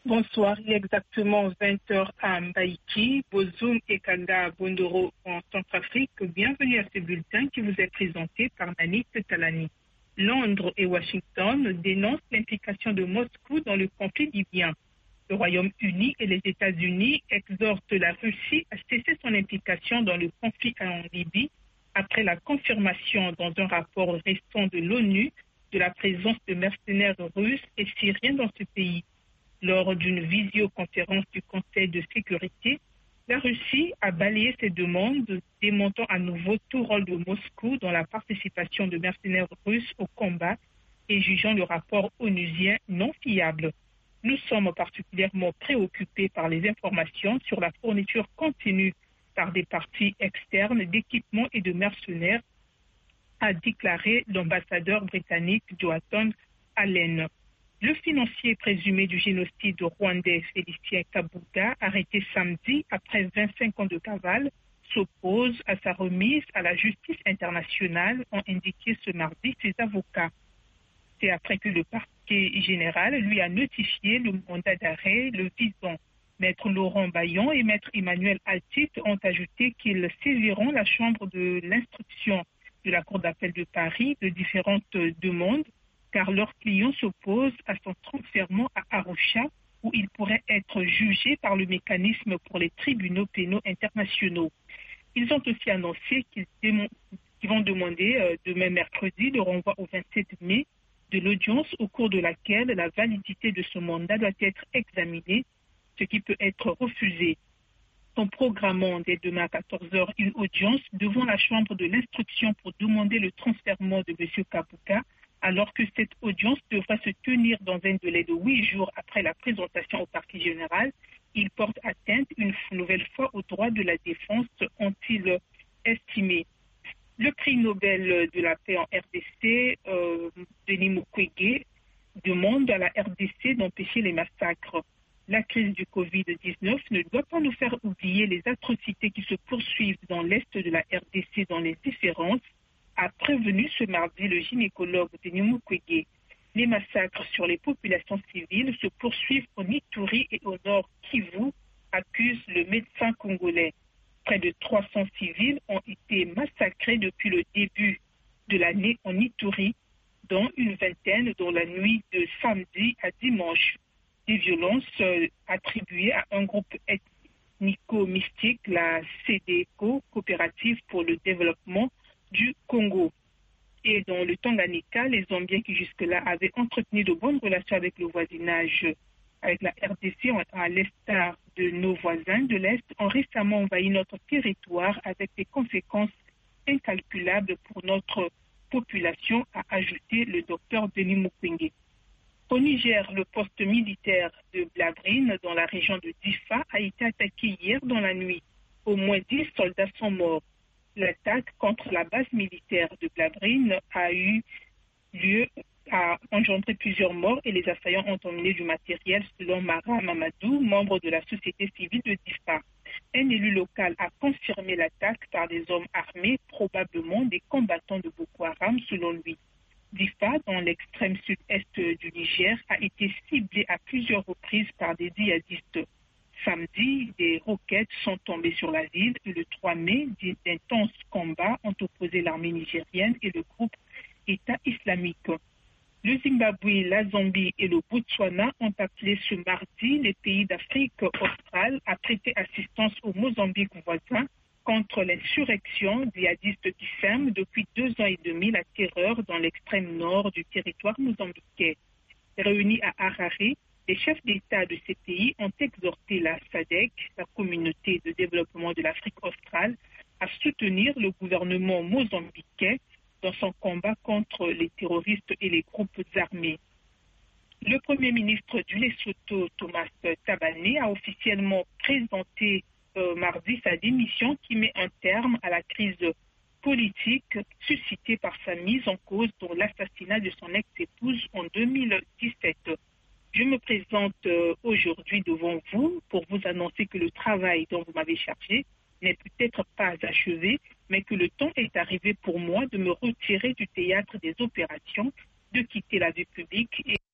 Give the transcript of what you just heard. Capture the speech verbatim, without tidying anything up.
Bonsoir, il est exactement vingt heures à Mbaïki, Bozoum et Kanda Bondoro en Centrafrique. Bienvenue à ce bulletin qui vous est présenté par Nanit Talani. Londres et Washington dénoncent l'implication de Moscou dans le conflit libyen. Le Royaume-Uni et les États-Unis exhortent la Russie à cesser son implication dans le conflit en Libye après la confirmation dans un rapport récent de l'ONU de la présence de mercenaires russes et syriens dans ce pays. Lors d'une visioconférence du Conseil de sécurité, la Russie a balayé ses demandes, démontant à nouveau tout rôle de Moscou dans la participation de mercenaires russes au combat et jugeant le rapport onusien non fiable. Nous sommes particulièrement préoccupés par les informations sur la fourniture continue par des parties externes d'équipements et de mercenaires, a déclaré l'ambassadeur britannique Johansson Allen. Le financier présumé du génocide rwandais Félicien Kabuga, arrêté samedi après vingt-cinq ans de cavale, s'oppose à sa remise à la justice internationale, ont indiqué ce mardi ses avocats. C'est après que le parquet général lui a notifié le mandat d'arrêt le visant. Maître Laurent Bayon et Maître Emmanuel Altit ont ajouté qu'ils saisiront la chambre de l'instruction de la Cour d'appel de Paris de différentes demandes, car leur client s'oppose à son transfèrement à Arusha, où il pourrait être jugé par le mécanisme pour les tribunaux pénaux internationaux. Ils ont aussi annoncé qu'ils, démon- qu'ils vont demander euh, demain mercredi le renvoi au vingt-sept mai de l'audience au cours de laquelle la validité de ce mandat doit être examinée, ce qui peut être refusé. En programmant dès demain à quatorze heures une audience devant la chambre de l'instruction pour demander le transfèrement de M. Kabuga, alors que cette audience devra se tenir dans un délai de huit jours après la présentation au parquet général, il porte atteinte une nouvelle fois aux droits de la défense, ont-ils estimé. Le prix Nobel de la paix en R D C, euh, Denis Mukwege, demande à la R D C d'empêcher les massacres. La crise du covid dix-neuf ne doit pas nous faire oublier les atrocités qui se poursuivent dans l'est de la R D C dans les différences, a prévenu ce mardi le gynécologue Denis Mukwege. Les massacres sur les populations civiles se poursuivent au Ituri et au nord Kivu, accuse le médecin congolais. Près de trois cents civils ont été massacrés depuis le début de l'année en Ituri, dont une vingtaine dans la nuit de samedi à dimanche. Des violences euh, attribuées à un groupe ethnico-mystique, la CEDECO, Coopérative pour le développement du Congo. Et dans le Tanganyika, les Zambiens qui jusque-là avaient entretenu de bonnes relations avec le voisinage, avec la R D C, à l'instar de nos voisins de l'Est, ont récemment envahi notre territoire avec des conséquences incalculables pour notre population, a ajouté le docteur Denis Mukwege. Au Niger, le poste militaire de Blabrine, dans la région de Difa, a été attaqué hier dans la nuit. Au moins dix soldats sont morts. L'attaque contre la base militaire de Blabrine a eu lieu, a engendré plusieurs morts et les assaillants ont emmené du matériel, selon Mara Mamadou, membre de la société civile de Difa. Un élu local a confirmé l'attaque par des hommes armés, probablement des combattants de Boko Haram, selon lui. Difa, dans l'extrême sud-est du Niger, a été ciblée à plusieurs reprises par des djihadistes. Samedi, des roquettes sont tombées sur la ville et le trois mai, d'intenses combats ont opposé l'armée nigérienne et le groupe État islamique. Le Zimbabwe, la Zambie et le Botswana ont appelé ce mardi les pays d'Afrique australe à prêter assistance au Mozambique voisin contre l'insurrection djihadiste qui sème depuis deux ans et demi la terreur dans l'extrême nord du territoire mozambiquais. Réunis à Harare, les chefs d'État de ces pays ont exhorté la SADC, la communauté de développement de l'Afrique australe, à soutenir le gouvernement mozambiquais dans son combat contre les terroristes et les groupes armés. Le Premier ministre du Lesotho, Thomas Tabane, a officiellement présenté euh, mardi sa démission qui met un terme à la crise politique suscitée par sa mise en cause dans l'assassinat de son ex-épouse en deux mille dix-sept. Je me présente euh, aujourd'hui devant vous pour vous annoncer que le travail dont vous m'avez chargé n'est peut-être pas achevé, mais que le temps est arrivé pour moi de me retirer du théâtre des opérations, de quitter la vie publique et